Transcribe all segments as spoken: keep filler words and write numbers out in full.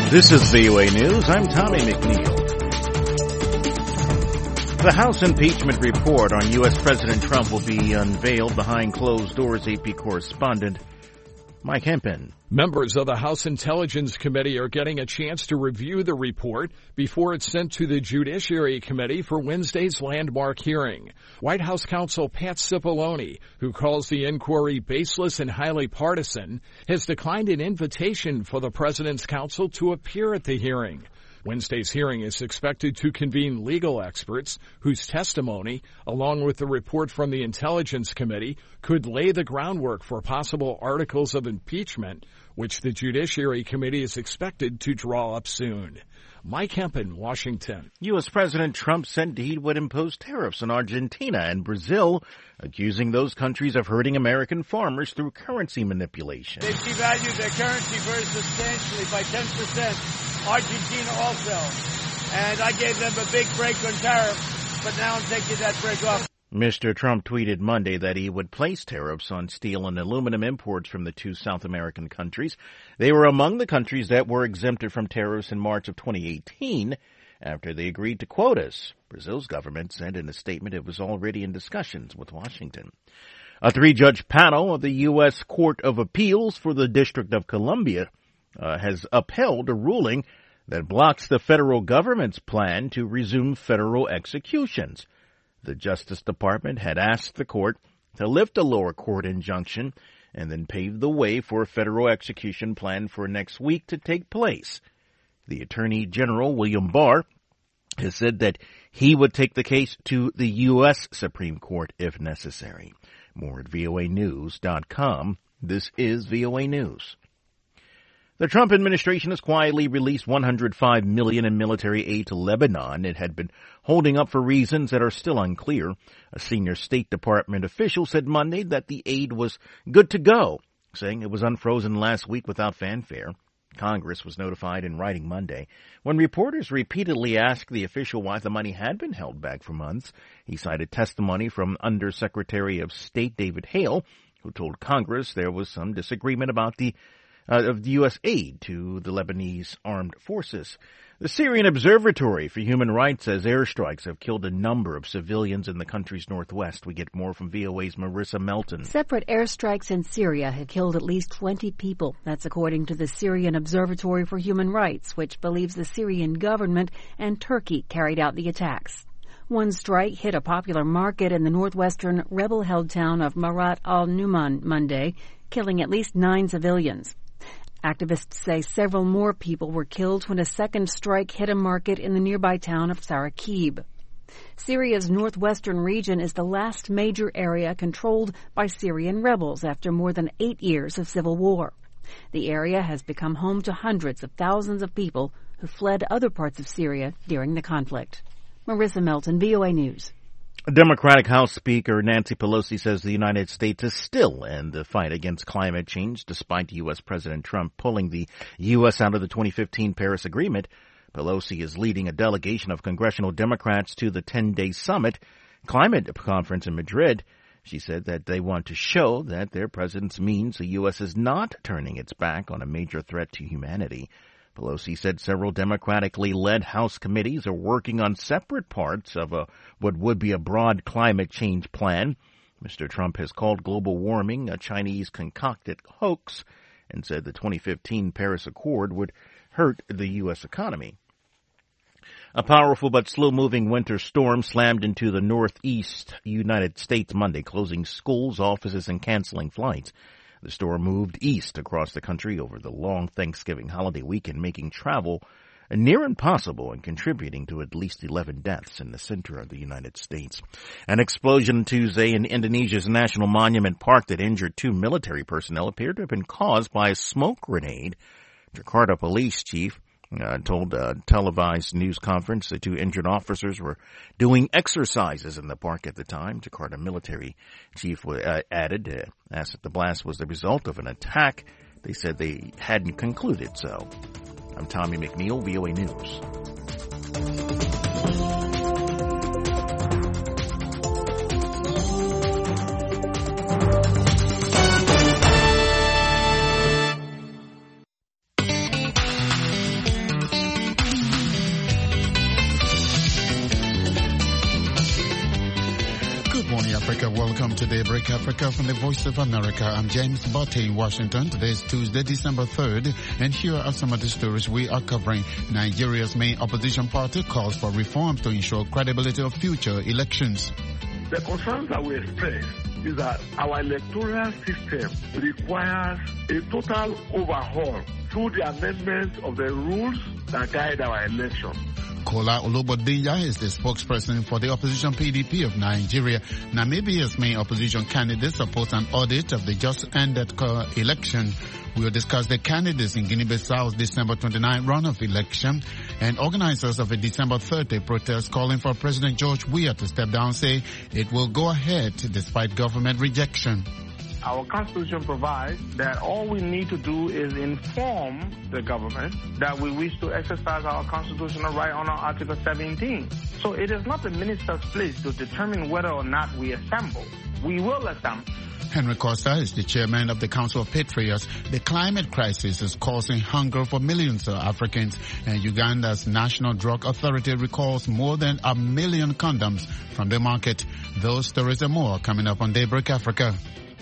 This is V O A News. I'm Tommy McNeil. The House impeachment report on U S. President Trump will be unveiled behind closed doors, A P correspondent Mike Hempen. Members of the House Intelligence Committee are getting a chance to review the report before it's sent to the Judiciary Committee for Wednesday's landmark hearing. White House counsel Pat Cipollone, who calls the inquiry baseless and highly partisan, has declined an invitation for the president's counsel to appear at the hearing. Wednesday's hearing is expected to convene legal experts whose testimony, along with the report from the Intelligence Committee, could lay the groundwork for possible articles of impeachment, which the Judiciary Committee is expected to draw up soon. Mike Hempen, Washington. U S. President Trump said he would impose tariffs on Argentina and Brazil, accusing those countries of hurting American farmers through currency manipulation. They've devalued their currency very substantially by ten percent. Argentina also. And I gave them a big break on tariffs, but now I'm taking that break off. Mister Trump tweeted Monday that he would place tariffs on steel and aluminum imports from the two South American countries. They were among the countries that were exempted from tariffs in March of twenty eighteen after they agreed to quotas. Brazil's government said in a statement it was already in discussions with Washington. A three-judge panel of the U S. Court of Appeals for the District of Columbia uh, has upheld a ruling that blocks the federal government's plan to resume federal executions. The Justice Department had asked the court to lift a lower court injunction and then pave the way for a federal execution plan for next week to take place. The Attorney General, William Barr, has said that he would take the case to the U S. Supreme Court if necessary. More at V O A news dot com. This is V O A News. The Trump administration has quietly released one hundred five million dollars in military aid to Lebanon. It had been holding up for reasons that are still unclear. A senior State Department official said Monday that the aid was good to go, saying it was unfrozen last week without fanfare. Congress was notified in writing Monday. When reporters repeatedly asked the official why the money had been held back for months, he cited testimony from Undersecretary of State David Hale, who told Congress there was some disagreement about the Uh, of the U S aid to the Lebanese armed forces. The Syrian Observatory for Human Rights says airstrikes have killed a number of civilians in the country's northwest. We get more from V O A's Marissa Melton. Separate airstrikes in Syria have killed at least twenty people. That's according to the Syrian Observatory for Human Rights, which believes the Syrian government and Turkey carried out the attacks. One strike hit a popular market in the northwestern rebel-held town of Marat al-Numan Monday, killing at least nine civilians. Activists say several more people were killed when a second strike hit a market in the nearby town of Sarakib. Syria's northwestern region is the last major area controlled by Syrian rebels after more than eight years of civil war. The area has become home to hundreds of thousands of people who fled other parts of Syria during the conflict. Marissa Melton, V O A News. Democratic House Speaker Nancy Pelosi says the United States is still in the fight against climate change, despite U S. President Trump pulling the U S out of the twenty fifteen Paris Agreement. Pelosi is leading a delegation of congressional Democrats to the ten-day summit climate conference in Madrid. She said that they want to show that their presence means the U S is not turning its back on a major threat to humanity. Pelosi said several democratically led House committees are working on separate parts of a, what would be a broad climate change plan. Mister Trump has called global warming a Chinese concocted hoax and said the twenty fifteen Paris Accord would hurt the U S economy. A powerful but slow-moving winter storm slammed into the northeast United States Monday, closing schools, offices, and canceling flights. The storm moved east across the country over the long Thanksgiving holiday weekend, making travel near impossible and contributing to at least eleven deaths in the center of the United States. An explosion Tuesday in Indonesia's National Monument Park that injured two military personnel appeared to have been caused by a smoke grenade. Jakarta police chief Uh, told a televised news conference the two injured officers were doing exercises in the park at the time. Jakarta military chief uh, added, uh, asked if the blast was the result of an attack. They said they hadn't concluded so. I'm Tommy McNeil, V O A News. Welcome to Daybreak Africa from the Voice of America. I'm James Botte in Washington. Today is Tuesday, December third, and here are some of the stories we are covering. Nigeria's main opposition party calls for reforms to ensure credibility of future elections. The concerns that we express is that our electoral system requires a total overhaul through the amendment of the rules that guide our election. Kola Olobodinja is the spokesperson for the opposition P D P of Nigeria. Namibia's main opposition candidate supports an audit of the just-ended election. We will discuss the candidates in Guinea-Bissau's December twenty-ninth runoff election, and organizers of a December thirtieth protest calling for President George Weah to step down say it will go ahead despite government rejection. Our Constitution provides that all we need to do is inform the government that we wish to exercise our constitutional right under Article seventeen. So it is not the minister's place to determine whether or not we assemble. We will assemble. Henry Costa is the chairman of the Council of Patriots. The climate crisis is causing hunger for millions of Africans, and Uganda's National Drug Authority recalls more than a million condoms from the market. Those stories and more coming up on Daybreak Africa.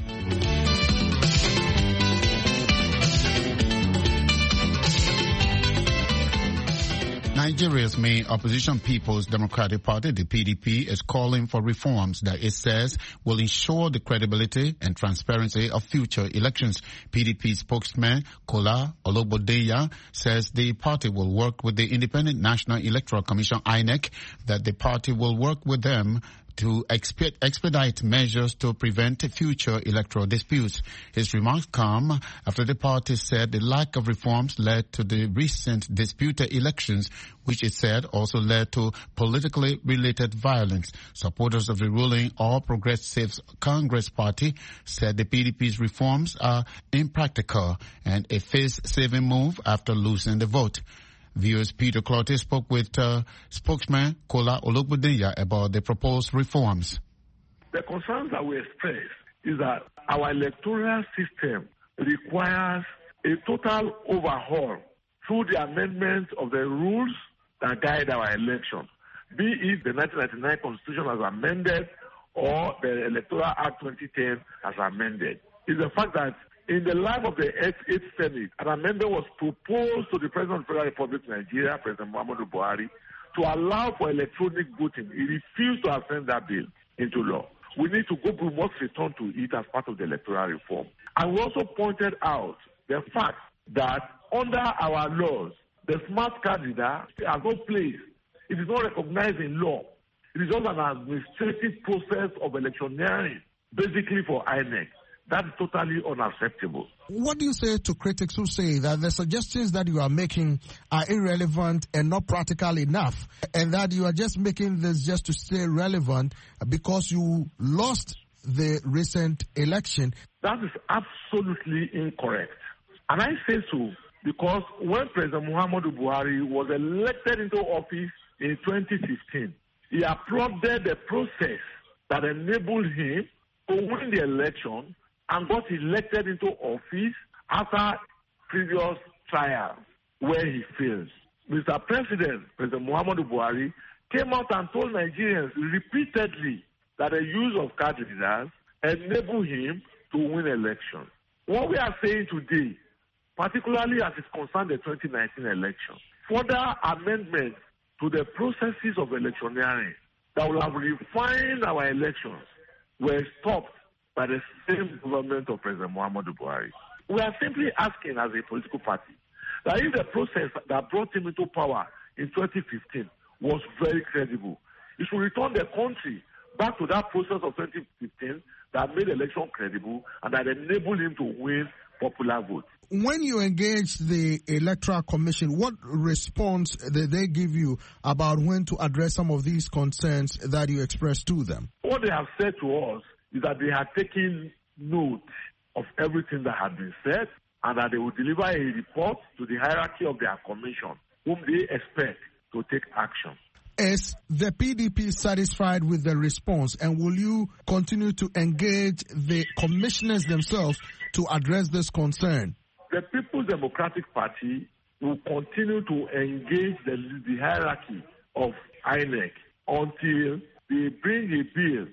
Nigeria's main opposition People's Democratic Party, the P D P, is calling for reforms that it says will ensure the credibility and transparency of future elections. P D P spokesman Kola Olobodinja says the party will work with the Independent National Electoral Commission, I N E C, that the party will work with them to expedite measures to prevent future electoral disputes. His remarks come after the party said the lack of reforms led to the recent disputed elections, which it said also led to politically related violence. Supporters of the ruling All Progressives Congress Party said the P D P's reforms are impractical and a face-saving move after losing the vote. V O's Peter Clottey spoke with uh, spokesman Kola Olobodinja about the proposed reforms. The concerns that we express is that our electoral system requires a total overhaul through the amendment of the rules that guide our election, be it the nineteen ninety-nine Constitution as amended or the Electoral Act twenty ten as amended. It's the fact that in the life of the eighth Senate, an amendment was proposed to the President of the Federal Republic of Nigeria, President Muhammadu Buhari, to allow for electronic voting. He refused to ascend that bill into law. We need to go, we must return to it as part of the electoral reform. And we also pointed out the fact that under our laws, the smart card reader has no place. It is not recognized in law. It is just an administrative process of electioneering, basically for I N E C. That is totally unacceptable. What do you say to critics who say that the suggestions that you are making are irrelevant and not practical enough, and that you are just making this just to stay relevant because you lost the recent election? That is absolutely incorrect. And I say so because when President Muhammadu Buhari was elected into office in twenty fifteen, he applauded the process that enabled him to win the election and got elected into office after previous trials where he failed. Mister President, President Muhammadu Buhari, came out and told Nigerians repeatedly that the use of card readers enabled him to win elections. What we are saying today, particularly as it concerns the twenty nineteen election, further amendments to the processes of electioneering that will have refined our elections were stopped by the same government of President Muhammadu Buhari. We are simply asking as a political party that if the process that brought him into power in twenty fifteen was very credible, it should return the country back to that process of twenty fifteen that made the election credible and that enabled him to win popular votes. When you engage the Electoral Commission, what response did they give you about when to address some of these concerns that you expressed to them? What they have said to us is that they had taken note of everything that had been said and that they will deliver a report to the hierarchy of their commission, whom they expect to take action. Is the P D P satisfied with the response, and will you continue to engage the commissioners themselves to address this concern? The People's Democratic Party will continue to engage the, the hierarchy of I N E C until they bring a bill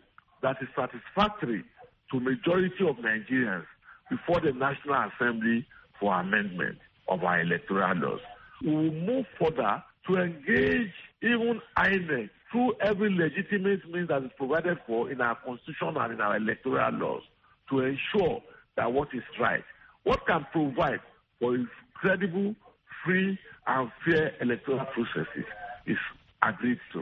that is satisfactory to majority of Nigerians before the National Assembly for amendment of our electoral laws. We will move further to engage even I N E C through every legitimate means that is provided for in our constitution and in our electoral laws to ensure that what is right, what can provide for credible, free, and fair electoral processes is agreed to.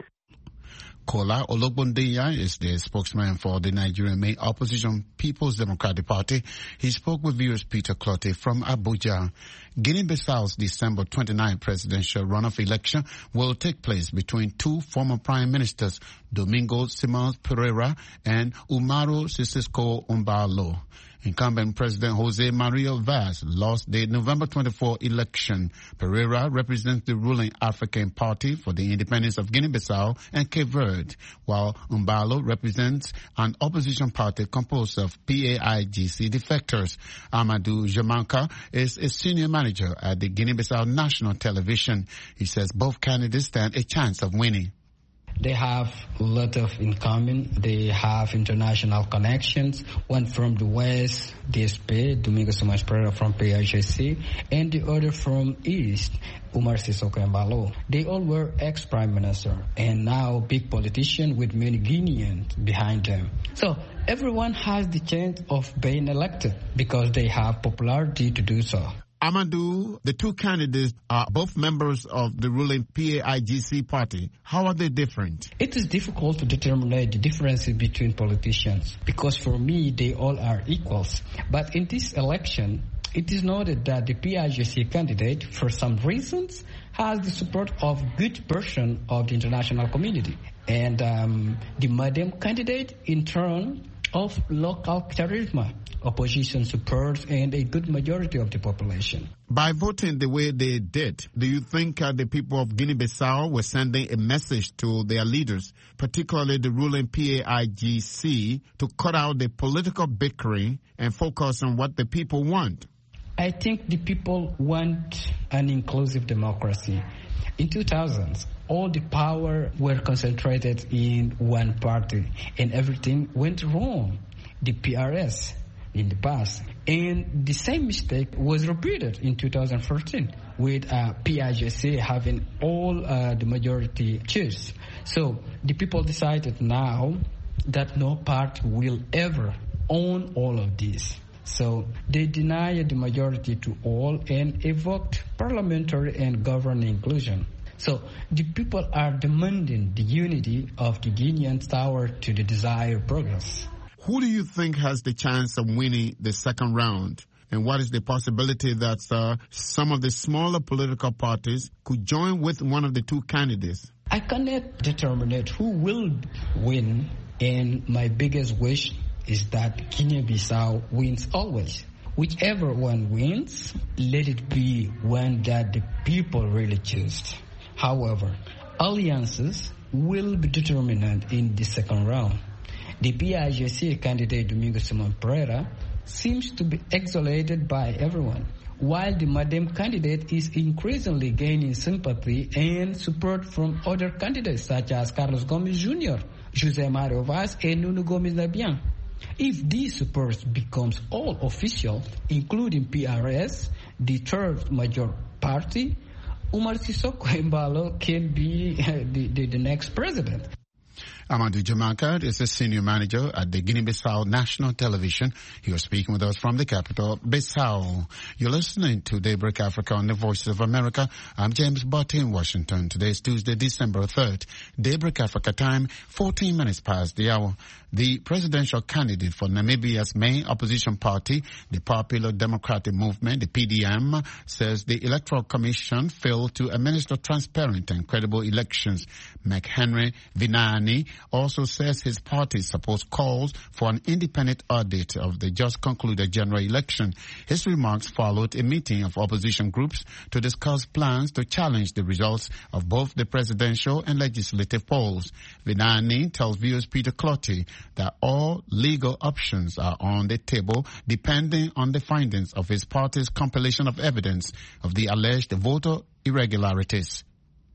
Kola Ologbondeya is the spokesman for the Nigerian main opposition People's Democratic Party. He spoke with viewers Peter Clottey from Abuja. Guinea-Bissau's December twenty-ninth presidential runoff election will take place between two former prime ministers, Domingo Simões Pereira and Umaru Sissoco Embalo. Incumbent President Jose Maria Vaz lost the November twenty-fourth election. Pereira represents the ruling African Party for the Independence of Guinea-Bissau and Cape Verde, while Embalo represents an opposition party composed of P A I G C defectors. Amadou Jamanka is a senior manager at the Guinea-Bissau National Television. He says both candidates stand a chance of winning. They have a lot of in common. They have international connections. One from the West, D S P, Domingo Simões Pereira from P I G C, and the other from East, Umaru Sissoco Embalo. They all were ex-prime minister and now big politician with many Guineans behind them. So everyone has the chance of being elected because they have popularity to do so. Amadou, the two candidates are both members of the ruling P A I G C party. How are they different? It is difficult to determine the differences between politicians because for me, they all are equals. But in this election, it is noted that the P I G C candidate, for some reasons, has the support of good portion of the international community. And um, the Madem candidate, in turn, of local charisma, opposition support, and a good majority of the population. By voting the way they did, do you think uh, the people of Guinea-Bissau were sending a message to their leaders, particularly the ruling P A I G C, to cut out the political bickering and focus on what the people want? I think the people want an inclusive democracy. In two thousand, all the power were concentrated in one party, and everything went wrong. The P R S in the past. And the same mistake was repeated in two thousand fourteen with uh, P I G C having all uh, the majority choose. So the people decided now that no party will ever own all of this. So they denied the majority to all and evoked parliamentary and governing inclusion. So the people are demanding the unity of the Guineans toward to the desired progress. Who do you think has the chance of winning the second round? And what is the possibility that uh, some of the smaller political parties could join with one of the two candidates? I cannot determine who will win, and my biggest wish is that Guinea-Bissau wins always. Whichever one wins, let it be one that the people really choose. However, alliances will be determinant in the second round. The P I G C candidate Domingo Simões Pereira seems to be exonerated by everyone, while the Madem candidate is increasingly gaining sympathy and support from other candidates such as Carlos Gomes Junior, José Mario Vaz, and Nuno Gomes Nabian. If this support becomes all official, including P R S, the third major party, Umaru Sissoco Embalo can be uh, the, the, the next president. Amadou Jamanka is a senior manager at the Guinea-Bissau National Television. He was speaking with us from the capital, Bissau. You're listening to Daybreak Africa on the Voice of America. I'm James Butt in Washington. Today is Tuesday, December third. Daybreak Africa time, fourteen minutes past the hour. The presidential candidate for Namibia's main opposition party, the Popular Democratic Movement, the P D M, says the Electoral Commission failed to administer transparent and credible elections. McHenry Vinani also says his party supports calls for an independent audit of the just concluded general election. His remarks followed a meeting of opposition groups to discuss plans to challenge the results of both the presidential and legislative polls. Vinani tells viewers Peter Clottey that all legal options are on the table depending on the findings of his party's compilation of evidence of the alleged voter irregularities.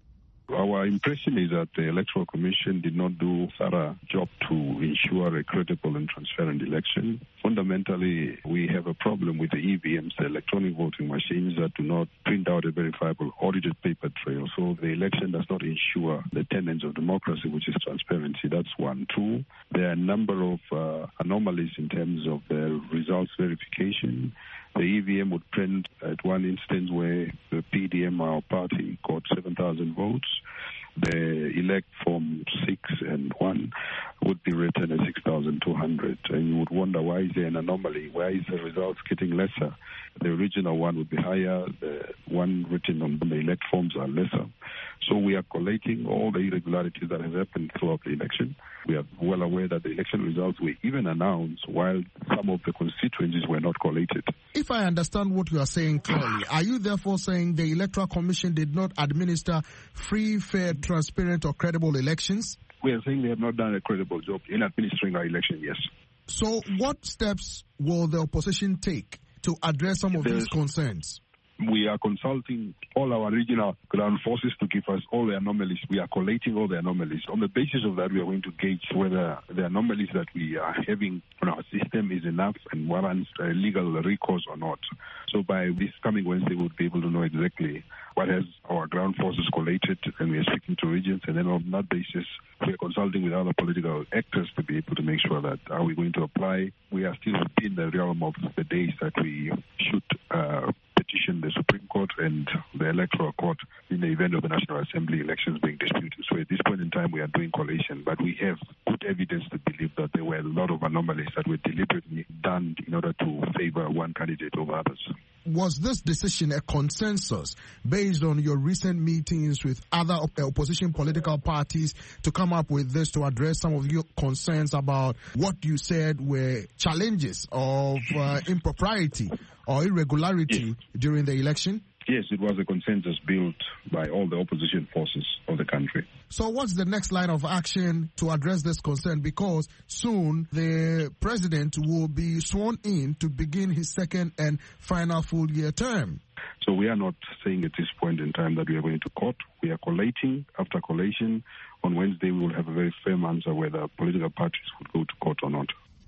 Our impression is that the Electoral Commission did not do a thorough job to ensure a credible and transparent election. Fundamentally, we have a problem with the E V Ms, the electronic voting machines, that do not print out a verifiable audited paper trail. So the election does not ensure the tenets of democracy, which is transparency. That's one. Two, there are a number of uh, anomalies in terms of the results verification. The E V M would print at one instance where the P D M, our party, got seven thousand votes. The elect form six and one would be written as six thousand two hundred. And you would wonder, why is there an anomaly? Why is the results getting lesser? The original one would be higher. The one written on the elect forms are lesser. So we are collating all the irregularities that have happened throughout the election. We are well aware that the election results were even announced while some of the constituencies were not collated. If I understand what you are saying clearly, are you therefore saying the Electoral Commission did not administer free, fair, transparent or credible elections? We are saying they have not done a credible job in administering our election, yes. So what steps will the opposition take to address some of There's, these concerns? We are consulting all our regional ground forces to give us all the anomalies. We are collating all the anomalies. On the basis of that, we are going to gauge whether the anomalies that we are having on our system is enough and warrants uh, legal recourse or not. So by this coming Wednesday, we'll be able to know exactly what has our ground forces collated, and we are speaking to regions. And then on that basis, we are consulting with other political actors to be able to make sure that are we going to apply. We are still within the realm of the days that we should uh, petition the Supreme Court and the Electoral Court in the event of the National Assembly elections being disputed. So at this point in time, we are doing collation, but we have good evidence to believe that there were a lot of anomalies that were deliberately done in order to favor one candidate over others. Was this decision a consensus based on your recent meetings with other op- opposition political parties to come up with this to address some of your concerns about what you said were challenges of uh, impropriety or irregularity yes. during the election? Yes, it was a consensus built by all the opposition forces of the country. So what's the next line of action to address this concern? Because soon the president will be sworn in to begin his second and final full year term. So we are not saying at this point in time that we are going to court. We are collating. After collation, on Wednesday we will have a very firm answer whether political parties would go to court or not.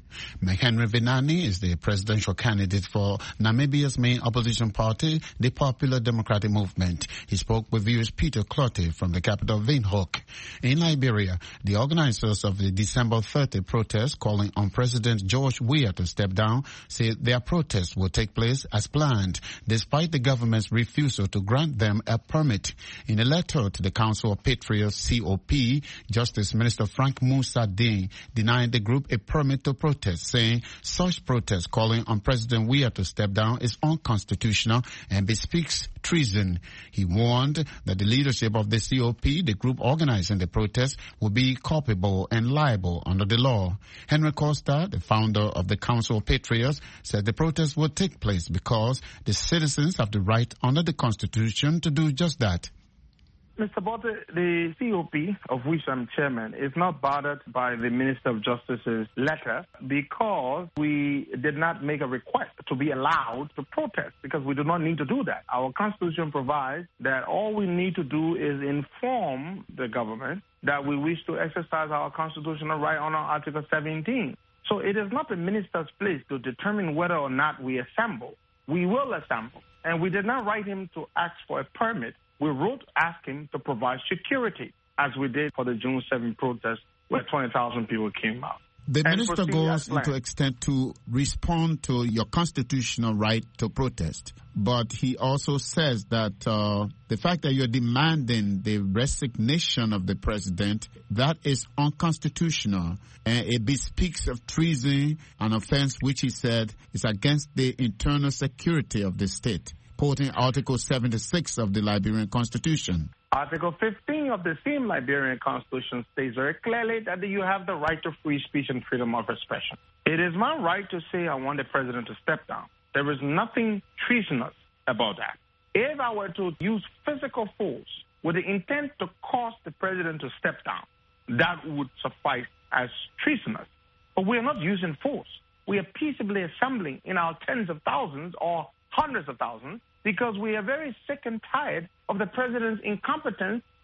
Henry Venani is the presidential candidate for Namibia's main opposition party, the Popular Democratic Movement. He spoke with viewers Peter Clottey from the capital Windhoek. In Liberia, the organizers of the December thirtieth protest calling on President George Weah to step down say their protest will take place as planned, despite the government's refusal to grant them a permit. In a letter to the Council of Patriots, C O P, Justice Minister Frank Musa Ding denied the group a permit to protest, saying such protest calling on President Weah to step down is unconstitutional and bespeaks treason. He warned that the leadership of the C O P, the group organizing the protest, will be culpable and liable under the law. Henry Costa, the founder of the Council of Patriots, said the protest will take place because the citizens have the right under the Constitution to do just that. Mister Botte, the C O P, of which I'm chairman, is not bothered by the Minister of Justice's letter because we did not make a request to be allowed to protest, because we do not need to do that. Our Constitution provides that all we need to do is inform the government that we wish to exercise our constitutional right under Article seventeen. So it is not the minister's place to determine whether or not we assemble. We will assemble. And we did not write him to ask for a permit. We wrote asking to provide security, as we did for the June seventh protest, where twenty thousand people came out. The minister goes into extent to respond to your constitutional right to protest, but he also says that uh, the fact that you're demanding the resignation of the president, that is unconstitutional, and it bespeaks of treason, an offense which he said is against the internal security of the state, quoting Article seventy-six of the Liberian Constitution. Article fifteen of the same Liberian Constitution states very clearly that you have the right to free speech and freedom of expression. It is my right to say I want the president to step down. There is nothing treasonous about that. If I were to use physical force with the intent to cause the president to step down, that would suffice as treasonous. But we are not using force. We are peaceably assembling in our tens of thousands or hundreds of thousands, because we are very sick and tired of the president's incompetence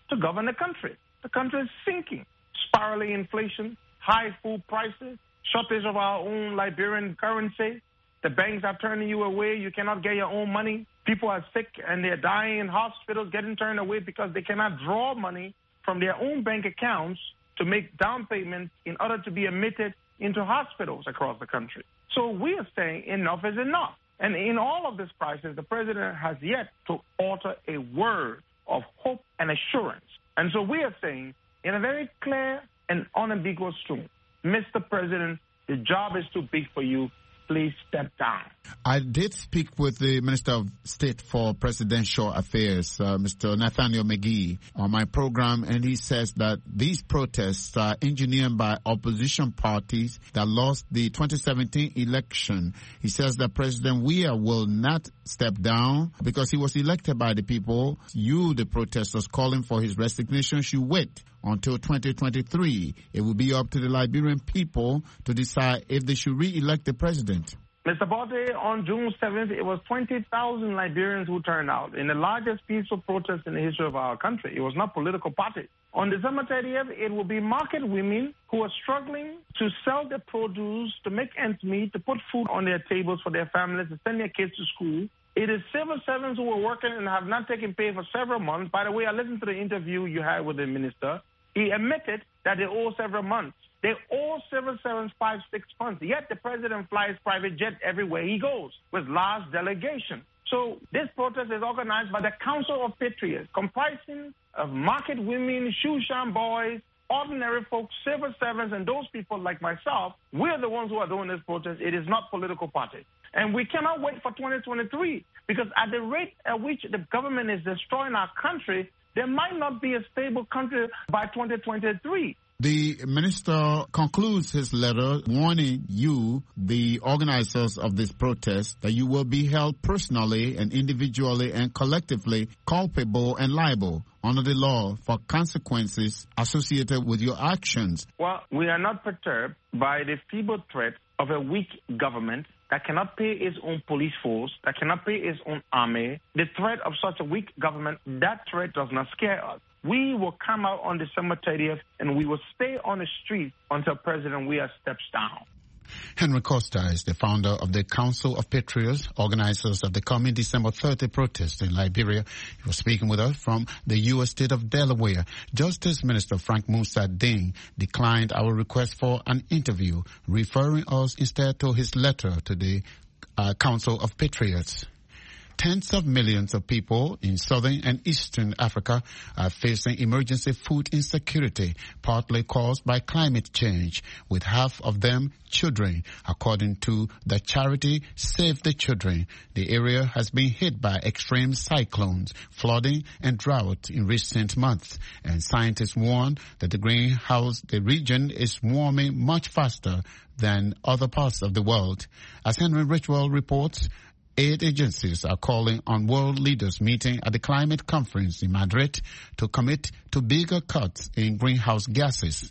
to govern the country. The country is sinking. Spiraling inflation, high food prices, shortage of our own Liberian currency. The banks are turning you away. You cannot get your own money. People are sick and they're dying in hospitals, getting turned away because they cannot draw money from their own bank accounts to make down payments in order to be admitted into hospitals across the country. So we are saying enough is enough. And in all of this crisis, the president has yet to utter a word of hope and assurance. And so we are saying in a very clear and unambiguous tone, Mister President, the job is too big for you. Please step down. I did speak with the Minister of State for Presidential Affairs, uh, Mister Nathaniel McGee, on my program, and he says that these protests are engineered by opposition parties that lost the twenty seventeen election. He says that President Weah will not step down because he was elected by the people. You, the protesters calling for his resignation, should wait until twenty twenty-three. It will be up to the Liberian people to decide if they should re-elect the president. Mister Botte, on June seventh, it was twenty thousand Liberians who turned out in the largest peaceful protest in the history of our country. It was not political parties. On December thirtieth, it will be market women who are struggling to sell their produce, to make ends meet, to put food on their tables for their families, to send their kids to school. It is civil servants who are working and have not taken pay for several months. By the way, I listened to the interview you had with the minister. He admitted that they owe several months. They owe civil servants five, six months. Yet the president flies private jet everywhere he goes with large delegation. So this protest is organized by the Council of Patriots, comprising of market women, shoe shine boys, ordinary folks, civil servants, and those people like myself. We're the ones who are doing this protest. It is not political parties. And we cannot wait for twenty twenty-three because at the rate at which the government is destroying our country, there might not be a stable country by twenty twenty-three. The minister concludes his letter warning you, the organizers of this protest, that you will be held personally and individually and collectively culpable and liable under the law for consequences associated with your actions. Well, we are not perturbed by the feeble threat of a weak government that cannot pay its own police force, that cannot pay its own army. The threat of such a weak government, that threat does not scare us. We will come out on December thirtieth and we will stay on the street until President Weah steps down. Henry Costa is the founder of the Council of Patriots, organizers of the coming December thirtieth protest in Liberia. He was speaking with us from the U S state of Delaware. Justice Minister Frank Musa Ding declined our request for an interview, referring us instead to his letter to the uh, Council of Patriots. Tens of millions of people in southern and eastern Africa are facing emergency food insecurity, partly caused by climate change, with half of them children. According to the charity Save the Children, the area has been hit by extreme cyclones, flooding, and drought in recent months, and scientists warn that the greenhouse, the region is warming much faster than other parts of the world. As Henry Richwell reports, aid agencies are calling on world leaders meeting at the climate conference in Madrid to commit to bigger cuts in greenhouse gases.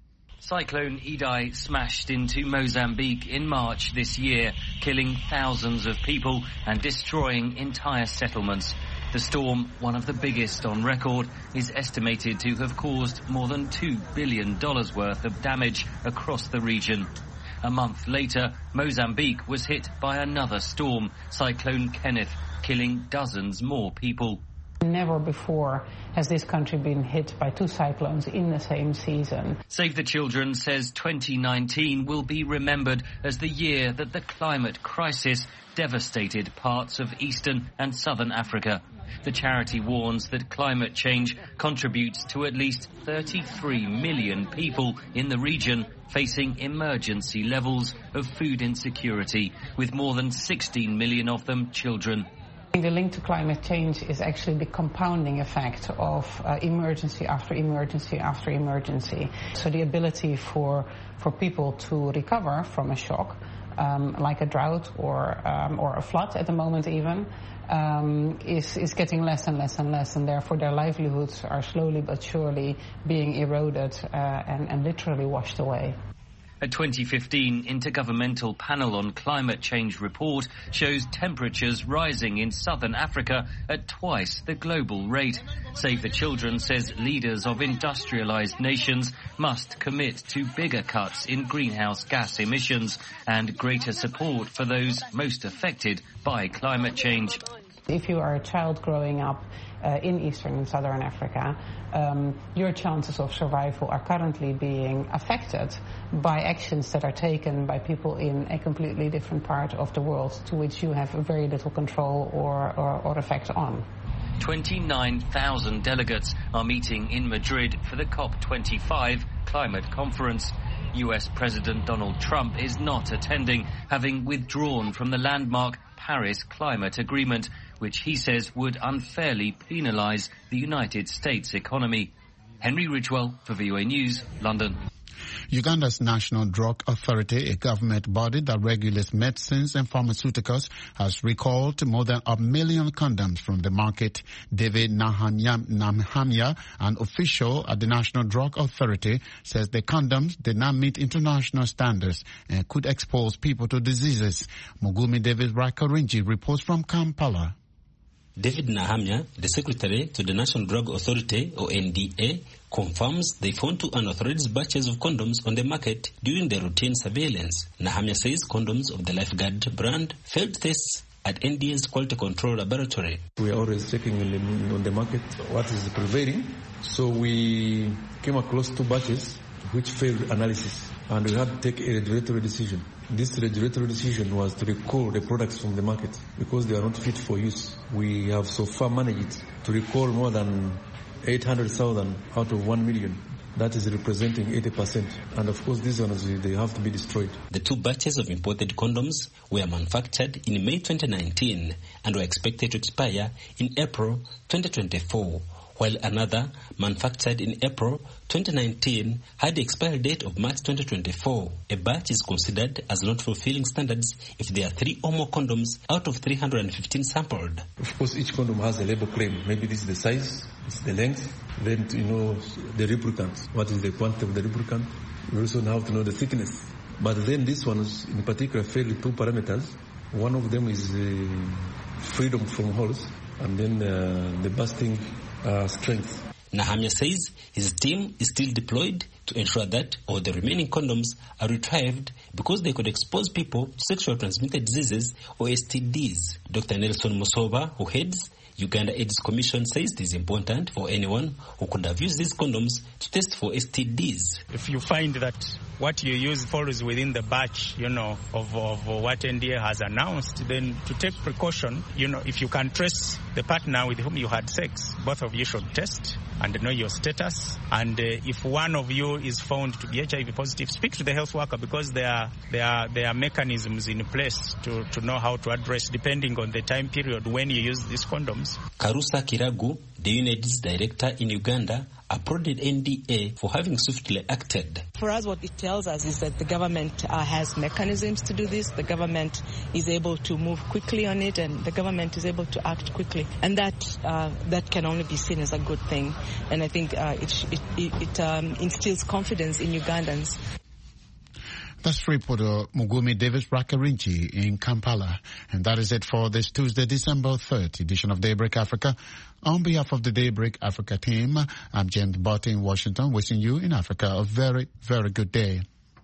Cyclone Idai smashed into Mozambique in March this year, killing thousands of people and destroying entire settlements. The storm, one of the biggest on record, is estimated to have caused more than two billion dollars worth of damage across the region. A month later, Mozambique was hit by another storm, Cyclone Kenneth, killing dozens more people. Never before has this country been hit by two cyclones in the same season. Save the Children says twenty nineteen will be remembered as the year that the climate crisis devastated parts of eastern and southern Africa. The charity warns that climate change contributes to at least thirty-three million people in the region facing emergency levels of food insecurity, with more than sixteen million of them children. The link to climate change is actually the compounding effect of uh, emergency after emergency after emergency. So the ability for, for people to recover from a shock, um, like a drought or, um, or a flood at the moment even, um, is, is getting less and less and less, and therefore their livelihoods are slowly but surely being eroded uh, and, and literally washed away. A twenty fifteen Intergovernmental Panel on Climate Change report shows temperatures rising in southern Africa at twice the global rate. Save the Children says leaders of industrialized nations must commit to bigger cuts in greenhouse gas emissions and greater support for those most affected by climate change. If you are a child growing up uh, in Eastern and Southern Africa, um, your chances of survival are currently being affected by actions that are taken by people in a completely different part of the world to which you have very little control or, or, or effect on. twenty-nine thousand delegates are meeting in Madrid for the COP twenty-five climate conference. U S President Donald Trump is not attending, having withdrawn from the landmark Paris Climate Agreement, which he says would unfairly penalise the United States economy. Henry Ridgewell for V O A News, London. Uganda's National Drug Authority, a government body that regulates medicines and pharmaceuticals, has recalled more than a million condoms from the market. David Nahamya, an official at the National Drug Authority, says the condoms did not meet international standards and could expose people to diseases. Mugumi David Rakarinji reports from Kampala. David Nahamya, the secretary to the National Drug Authority, or N D A, confirms they found two unauthorized batches of condoms on the market during the routine surveillance. Nahamya says condoms of the Lifeguard brand failed tests at N D A's quality control laboratory. We are always checking on the, on the market what is prevailing. So we came across two batches which failed analysis, and we had to take a regulatory decision. This regulatory decision was to recall the products from the market because they are not fit for use. We have so far managed to recall more than eight hundred thousand out of one million. That is representing eighty percent. And of course, these ones, they have to be destroyed. The two batches of imported condoms were manufactured in May twenty nineteen and were expected to expire in April twenty twenty-four. While another, manufactured in April twenty nineteen, had the expiry date of March twenty twenty-four. A batch is considered as not fulfilling standards if there are three or more condoms out of three hundred fifteen sampled. Of course, each condom has a label claim. Maybe this is the size, it's the length, then you know the lubricant. What is the quantity of the lubricant? We also have to know the thickness. But then these ones, in particular, fail two parameters. One of them is uh, freedom from holes, and then uh, the bursting Uh, strength. Nahamya says his team is still deployed to ensure that all the remaining condoms are retrieved because they could expose people to sexually transmitted diseases or S T Ds. Doctor Nelson Musova, who heads Uganda AIDS Commission, says it is important for anyone who could have used these condoms to test for S T Ds. If you find that what you use falls within the batch, you know, of, of what N D A has announced, then to take precaution, you know, if you can trace the partner with whom you had sex, both of you should test and know your status. And uh, if one of you is found to be H I V positive, speak to the health worker because there are, there are, there are mechanisms in place to, to know how to address depending on the time period when you use these condoms. Karusa Kiragu, the UNAIDS director in Uganda, applauded N D A for having swiftly acted. For us, what it tells us is that the government uh, has mechanisms to do this. The government is able to move quickly on it, and the government is able to act quickly. And that uh, that can only be seen as a good thing. And I think uh, it, it, it um, instills confidence in Ugandans. That's reporter Mugumi Davis Rakarinji in Kampala. And that is it for this Tuesday, December third edition of Daybreak Africa. On behalf of the Daybreak Africa team, I'm James Barton in Washington, wishing you in Africa a very, very good day.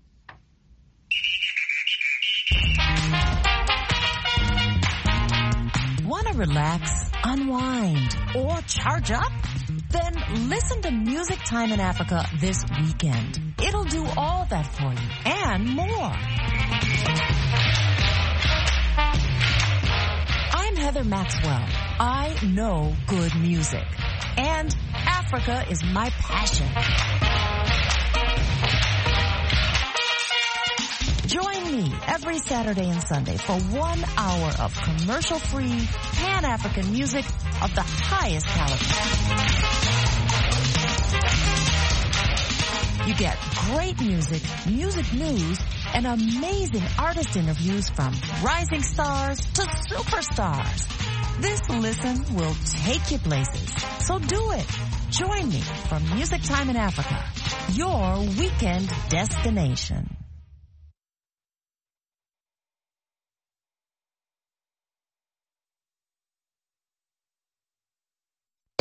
Want to relax, unwind, or charge up? Then listen to Music Time in Africa this weekend. It'll do all that for you and more. I'm Heather Maxwell. I know good music. And Africa is my passion. Join me every Saturday and Sunday for one hour of commercial-free, Pan-African music of the highest caliber. You get great music, music news, and amazing artist interviews from rising stars to superstars. This listen will take you places. So do it. Join me for Music Time in Africa, your weekend destination.